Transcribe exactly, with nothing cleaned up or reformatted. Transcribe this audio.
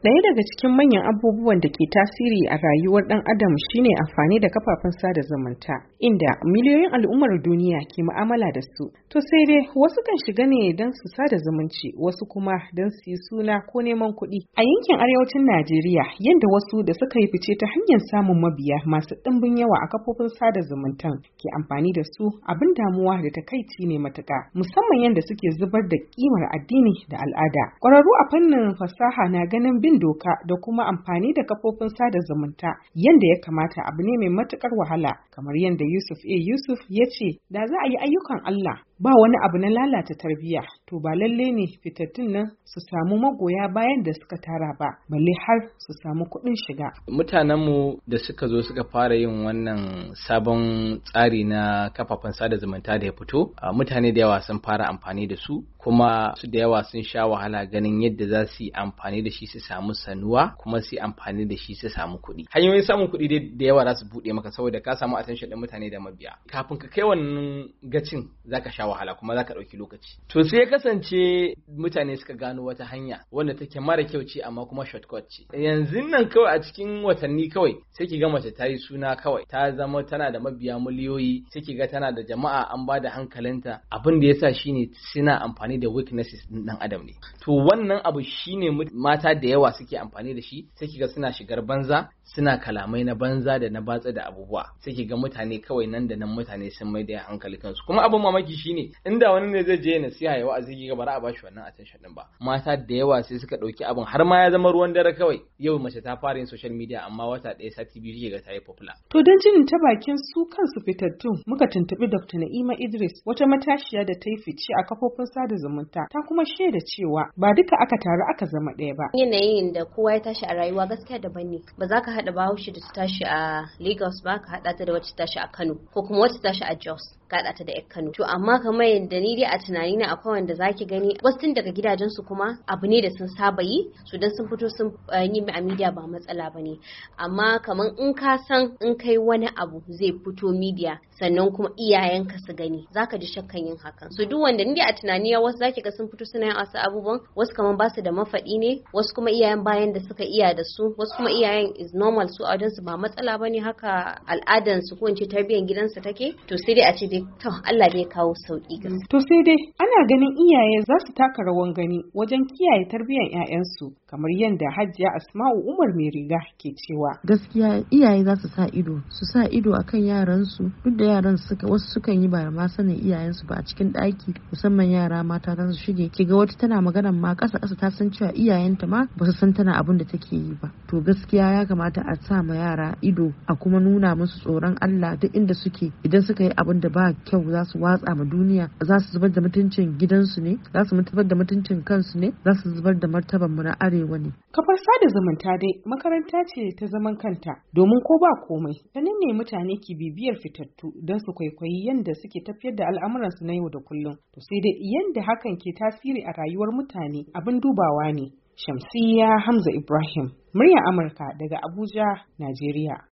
Ɗaya daga cikin manyan abubuwan da ke tasiri a rayuwar ɗan adam shine amfani da kafafen sada zumunta, inda miliyoyin al'ummar duniya ke mu'amala da su. To sai dai wasu kan shiga ne don su sada zumunci, wasu kuma don su yi suna ko neman kuɗi. A yankin arewacin Najeriya, yadda wasu da suka yi fice ta hanyar samun mabiya masu ɗimbin yawa a kafofin sada zumuntan ke amfani da su abin damuwa da takaici ne matuƙa, musamman yadda suke zubar da ƙimar addini da al'ada. Ƙwararru a fannin fasaha na ganin bin doka da kuma amfani da kafofin sada zumunta yanda ya kamata abu ne mai matukar wahala, kamar yadda Yusuf A. Yusuf ya ce da za a yi ayyukan Allah ba wani abu na lalata tarbiyya, to ba lalle ne fitattun nan su samu magoya bayan da suka tara ba, balle har su samu kuɗin shiga. Mutanenmu da suka zo suka fara yin wannan sabon tsari na kafafen sada zumunta da ya fito, mutane da yawa sun fara amfani da su, kuma su da yawa sun sha wahala ganin yadda za su yi amfani da shi su samu sanuwa, kuma su yi amfani da shi su samu kuɗi. Hanyoyin samun kuɗi da yawa za su buɗe maka saboda ka samu attention ɗin mutane da mabiya. Kafin ka kai wannan gacin zaka sha wahala kuma zaka ɗauki lokaci. To sai ya kasance mutane suka gano wata hanya wanda take mara kyau ce amma kuma shortcut ce. Yanzu nan kawai a cikin watanni kawai sai ki ga mace ta yi suna kawai ta zama tana da mabiya miliyoyi, sai ki ga tana da jama'a an ba da hankalinta. Abin da yasa shine suna amfani da weaknesses ɗin ɗan adam ne. To wannan abu shine mata da yawa suke amfani da shi, sai ki ga suna shigar banza, suna kalamai na banza da na batsa da abubuwa, sai ki ga mutane kawai nan da nan mutane sun mai da hankali kansu. Kuma abin mamaki shine inda wani ne zai je nasiha ya wa'azi ki ga bara a bashi wannan attention din ba. Mata da yawa sai suka dauki abin har ma ya zama ruwan dare kawai. Yau mace ta fara yin social media amma wata ɗaya sati biyu kike ga ta yi popular. To don jin ta bakin su kansu fitattun muka tuntubi Doctor Na'ima Idris, wata matashiya da ta yi fice a kafofin sada zumunta, ta kuma shaida cewa ba duka aka taru aka zama ɗaya ba. Yanayin da kowa ya tashi a rayuwa gaskiya daban ne. Ba za ka haɗa Bahaushe da ta tashi a Lagos ba ka haɗa ta da wacce ta tashi a Kano, ko kuma wacce ta tashi a Jos ka haɗa ta da ƴar Kano. To amma kamar yadda ni dai a tunani na akwai wanda zaki gani wasu tun daga gidajensu kuma abu ne da sun saba yi, su dan sun fito sun yi a media ba matsala bane. Amma kamar in ka san in kai wani abu zai fito media sannan kuma iyayenka su gani, zaka ji shakkan yin hakan. So duk wanda ni dai a tunani wasu zaki ga sun fito suna yin wasu abubuwan, wasu kamar ba su da mafaɗi ne, wasu kuma iyayen bayan da suka iya da su, wasu kuma iyayen is normal, su a su ba matsala bane, haka al'adan su ko in ce tarbiyyar gidansu take. To sai dai a ce dai to Allah bai kawo sauki gaskiya. To sai dai ana ganin iyaye za su taka rawan gani wajen kiyaye tarbiyyar 'ya'yansu, kamar yadda Hajiya Asma'u Umar mai riga ke cewa. Gaskiya iyaye za su sa ido, su sa ido akan yaransu, duk da yaran suka wasu sukan yi ba ma sanin iyayensu ba a cikin ɗaki, musamman yara mata za su shige kiga wata tana maganan ma ƙasa ƙasa ta san cewa iyayenta ma ba su san tana abin da take yi ba. To gaskiya ya kamata a sa ma yara ido, a kuma nuna musu tsoron Allah duk inda suke. Idan suka yi abin da ba kyau za su watsa ma duniya, za su zubar da mutuncin gidansu ne, za su zubar da mutuncin kansu ne, za su zubar da martaban mu na arewa ne. Kafar sada zumunta dai makaranta ce ta zaman kanta, domin ko ba komai ta nan ne mutane ke bibiyar fitattu don su kwaikwayi yadda suke tafiyar da al'amuransu na yau da kullum. To sai dai yadda hakan ke tasiri a rayuwar mutane abin dubawa ne. Shamsiyya Hamza Ibrahim, muryar Amurka daga Abuja, Najeriya.